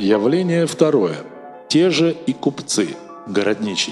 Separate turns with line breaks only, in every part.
Явление второе. Те же и купцы. Городничий.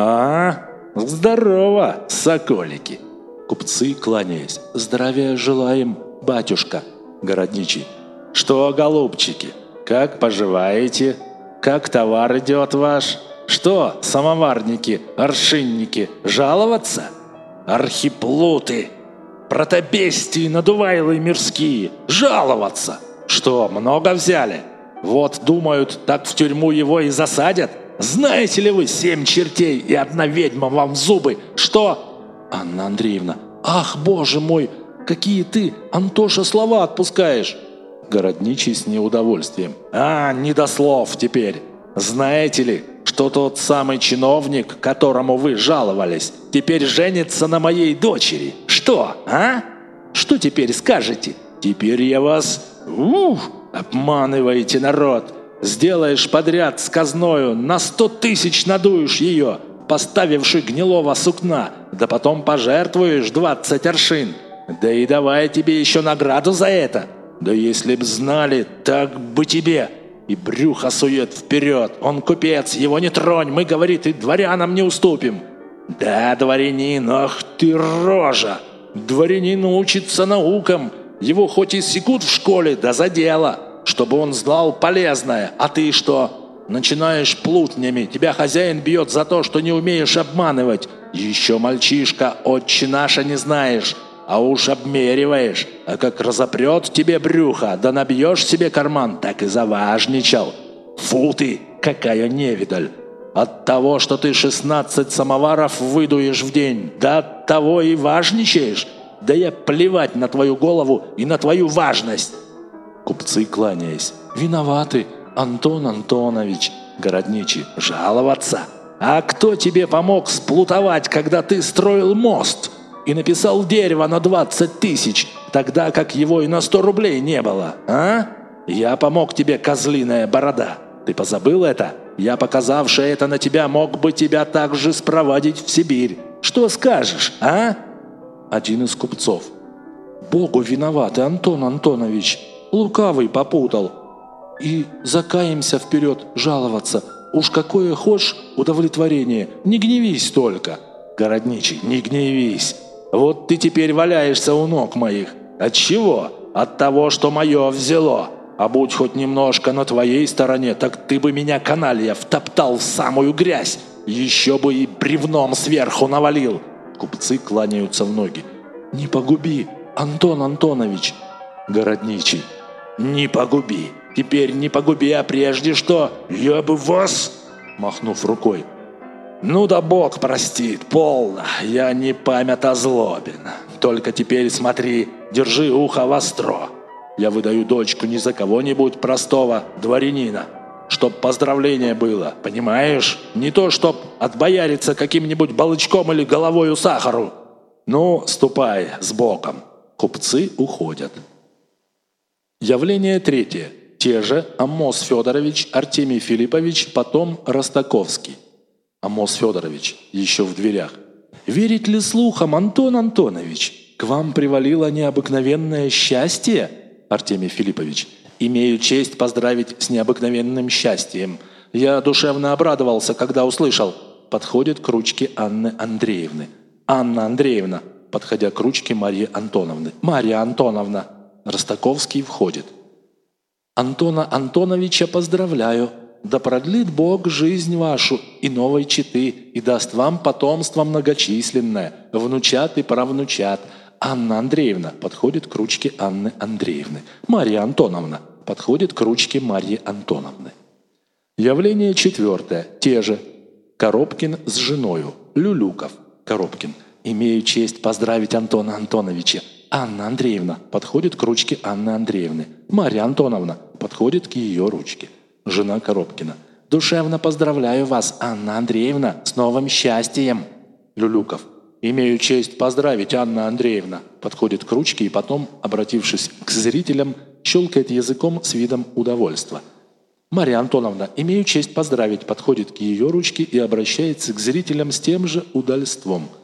Здорово, соколики. Купцы, кланяясь. Здравия желаем, батюшка. Городничий. Что, голубчики, как поживаете? Как товар идет ваш? Что, самоварники, аршинники, жаловаться? Архиплуты, протобестии, надувайлы мирские, жаловаться! Что, много взяли? Вот думают, так в тюрьму его и засадят? Знаете ли вы 7 чертей и 1 ведьма вам в зубы? Что? Анна Андреевна. Ах, боже мой, какие ты, Антоша, слова отпускаешь! Городничий с неудовольствием. Не до слов теперь. Знаете ли, что тот самый чиновник, которому вы жаловались, теперь женится на моей дочери? Что, Что теперь скажете? Теперь я вас... обманываете народ. Сделаешь подряд с казною, на 100 000 надуешь ее, поставивши гнилого сукна, да потом пожертвуешь 20 аршин. Да и давай тебе еще награду за это. Да если б знали, так бы тебе. И брюхо сует вперед. Он купец, его не тронь, мы, говорит, и дворянам не уступим. Да, дворянин, ах ты рожа. Дворянин учится наукам. Его хоть и секут в школе, да за дело, чтобы он знал полезное. А ты что? Начинаешь плутнями. Тебя хозяин бьет за то, что не умеешь обманывать. Еще мальчишка, отче наша не знаешь. А уж обмериваешь, а как разопрет тебе брюхо, да набьешь себе карман, так и заважничал. Фу ты, какая невидаль! От того, что ты 16 самоваров выдуешь в день, да от того и важничаешь. Да я плевать на твою голову и на твою важность. Купцы, кланяясь. Виноваты, Антон Антонович. Городничий. Жаловаться? А кто тебе помог сплутовать, когда ты строил мост? И написал дерево на 20 000, тогда как его и на 100 рублей не было, Я помог тебе, козлиная борода. Ты позабыл это? Я, показавший это на тебя, мог бы тебя также спровадить в Сибирь. Что скажешь, Один из купцов. Богу виноваты, Антон Антонович. Лукавый попутал. И закаемся вперед жаловаться. Уж какое хошь удовлетворение. Не гневись только. Городничий. Не гневись. Вот ты теперь валяешься у ног моих. От чего? От того, что мое взяло. А будь хоть немножко на твоей стороне, так ты бы меня, каналья, втоптал в самую грязь. Еще бы и бревном сверху навалил. Купцы кланяются в ноги. Не погуби, Антон Антонович. Городничий. Не погуби. Теперь не погуби, а прежде что? Я бы вас... Махнув рукой. Ну да Бог простит, полно, я не память озлобен. Только теперь смотри, держи ухо востро. Я выдаю дочку не за кого-нибудь простого дворянина, чтоб поздравление было, понимаешь? Не то, чтоб отбояриться каким-нибудь балычком или головою сахару. Ну, ступай с боком. Купцы уходят. Явление третье. Те же Аммос Федорович, Артемий Филиппович, потом Ростаковский. Аммос Федорович, еще в дверях. «Верить ли слухам, Антон Антонович? К вам привалило необыкновенное счастье?» Артемий Филиппович. «Имею честь поздравить с необыкновенным счастьем. Я душевно обрадовался, когда услышал». Подходит к ручке Анны Андреевны. «Анна Андреевна», подходя к ручке Марьи Антоновны. «Марья Антоновна». Ростаковский входит. «Антона Антоновича поздравляю. Да продлит Бог жизнь вашу и новой четы, и даст вам потомство многочисленное, внучат и правнучат». Анна Андреевна подходит к ручке Анны Андреевны. Марья Антоновна подходит к ручке Марьи Антоновны. Явление четвертое. Те же. Коробкин с женою. Люлюков. Коробкин. «Имею честь поздравить Антона Антоновича». Анна Андреевна подходит к ручке Анны Андреевны. Марья Антоновна подходит к ее ручке. Жена Коробкина. «Душевно поздравляю вас, Анна Андреевна, с новым счастьем». Люлюков. «Имею честь поздравить, Анна Андреевна». Подходит к ручке и потом, обратившись к зрителям, щелкает языком с видом удовольства. Марья Антоновна. «Имею честь поздравить». Подходит к ее ручке и обращается к зрителям с тем же удальством.